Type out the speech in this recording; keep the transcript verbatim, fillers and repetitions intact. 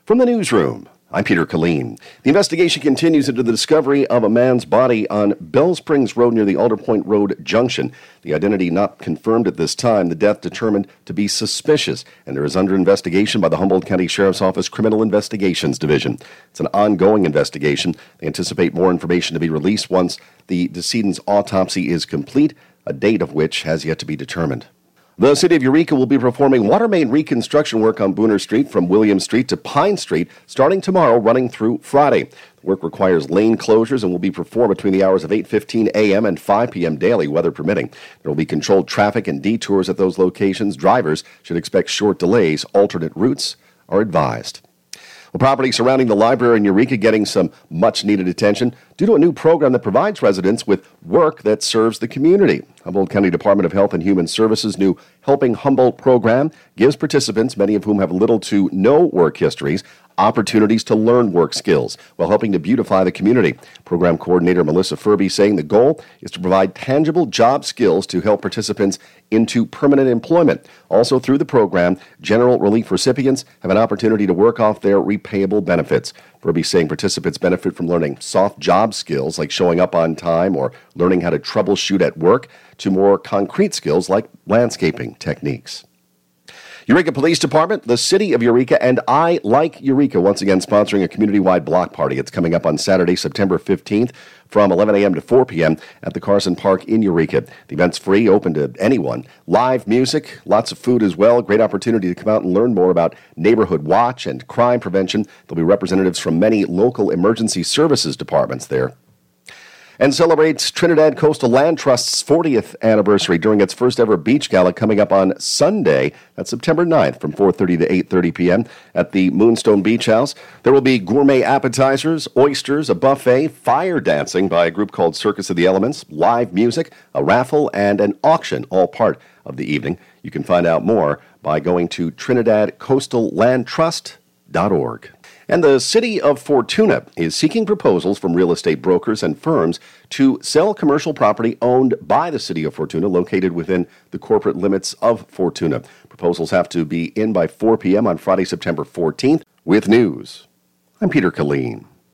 From the newsroom, I'm Peter Killeen. The investigation continues into the discovery of a man's body on Bell Springs Road near the Alder Point Road junction. The identity not confirmed at this time. The death determined to be suspicious, and there is under investigation by the Humboldt County Sheriff's Office Criminal Investigations Division. It's an ongoing investigation. They anticipate more information to be released once the decedent's autopsy is complete, a date of which has yet to be determined. The City of Eureka will be performing water main reconstruction work on Booner Street from William Street to Pine Street starting tomorrow, running through Friday. The work requires lane closures and will be performed between the hours of eight fifteen a.m. and five p.m. daily, weather permitting. There will be controlled traffic and detours at those locations. Drivers should expect short delays. Alternate routes are advised. The property surrounding the library in Eureka getting some much-needed attention due to a new program that provides residents with work that serves the community. Humboldt County Department of Health and Human Services' new Helping Humboldt program gives participants, many of whom have little to no work histories, opportunities to learn work skills while helping to beautify the community. Program coordinator Melissa Furby saying the goal is to provide tangible job skills to help participants into permanent employment. Also through the program, general relief recipients have an opportunity to work off their repayable benefits. Furby saying participants benefit from learning soft job skills like showing up on time or learning how to troubleshoot at work to more concrete skills like landscaping techniques. Eureka Police Department, the City of Eureka, and I Like Eureka once again sponsoring a community-wide block party. It's coming up on Saturday, September fifteenth from eleven a.m. to four p.m. at the Carson Park in Eureka. The event's free, open to anyone. Live music, lots of food as well. Great opportunity to come out and learn more about neighborhood watch and crime prevention. There'll be representatives from many local emergency services departments there. And celebrates Trinidad Coastal Land Trust's fortieth anniversary during its first ever beach gala coming up on Sunday. That's September ninth from four thirty to eight thirty p.m. at the Moonstone Beach House. There will be gourmet appetizers, oysters, a buffet, fire dancing by a group called Circus of the Elements, live music, a raffle, and an auction, all part of the evening. You can find out more by going to trinidad coastal land trust dot org. And the City of Fortuna is seeking proposals from real estate brokers and firms to sell commercial property owned by the City of Fortuna located within the corporate limits of Fortuna. Proposals have to be in by four p.m. on Friday, September fourteenth. With news, I'm Peter Killeen.